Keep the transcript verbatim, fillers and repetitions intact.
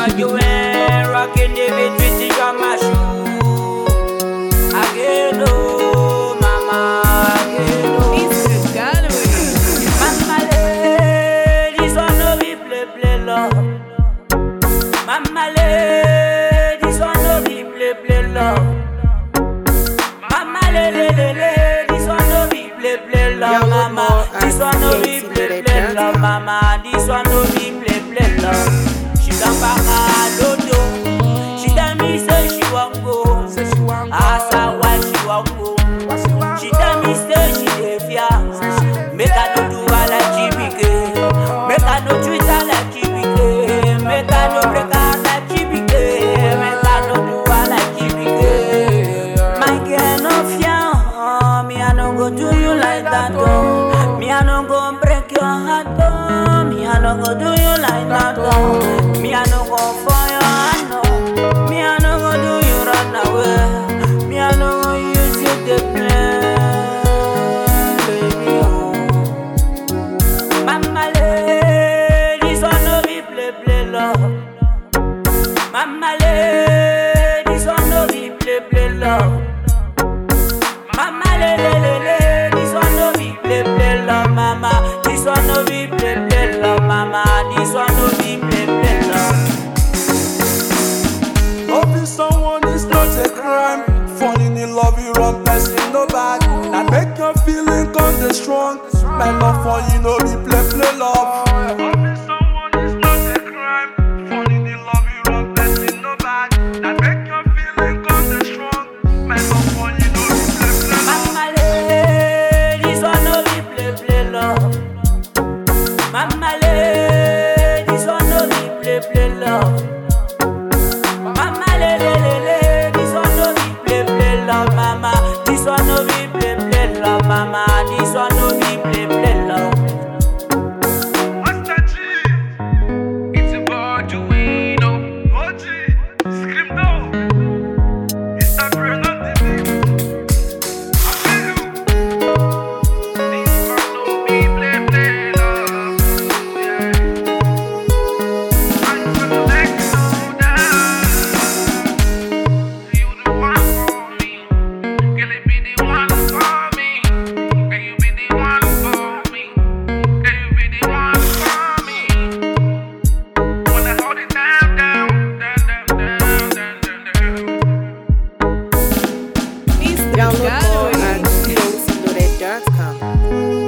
what you wear, rocking the beat with your my shoe. Again, oh, mama, again, oh. Mama, ladies, one no be play, play love. Mama, ladies, one no be play, play love. Mama, ladies, one no be play, play love. Mama, this one no be play, play love. Mama, this one no be play, play love. She done back a dodo. She tell me say she won't go. Ask her why she won't go. She tell me say she dey fear. Make her no do her like G B K. Make her no treat her like G B K. Make her no break her like G B K. Make her no do her like G B K. My girl no fear, oh, me I no go do you like that, oh. Me I no go break your heart, oh. Me I no go do you like that, oh. Me I no go for your hand, no. Me I no go do you run away. Me I no go use you to play, baby, oh. Mama ladies, one no be play, play love. Mama ladies, one no be play, play love. Mama ladies, this one no be play, play love. Mama, this one no be play, play love. Mama, this one no be play, play love. Loving someone is not a crime. Falling in love with wrong person, no bad. That make your feeling come the strong. My love for you no be play, play love. Loving someone is not a crime. Falling in love with wrong person, no bad. That make your feeling come the strong. My love for you no be play, play love. Mama ladies, one no be play, play love. Mama ladies, one no be play, play love. Mama ladies, one no be play, play love. Mama, this one no be play, play love. Mama, this one no be play, play love. What's that G? It's about Duino. O G, scream down. It's a brand on the beat. I feel you. This one no be play, play love. Yeah. I'm gonna let you know that you the one for me. Can it be the one for me? Can you be the one for me? Can you be the one for me? Wanna hold it down, down, down, down, down, down, down, down. Download more at P O C Loaded dot com.